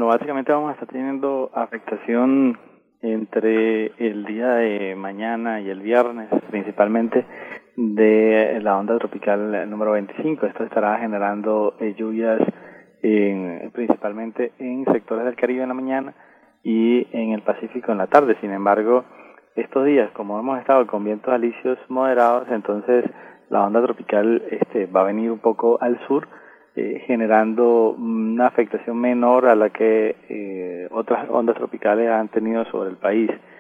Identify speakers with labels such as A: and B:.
A: Bueno, básicamente vamos a estar teniendo afectación entre el día de mañana y el viernes, principalmente de la onda tropical número 25. Esto estará generando lluvias principalmente en sectores del Caribe en la mañana y en el Pacífico en la tarde. Sin embargo, estos días, como hemos estado con vientos alisios moderados, entonces la onda tropical va a venir un poco al sur, generando una afectación menor a la que otras ondas tropicales han tenido sobre el país.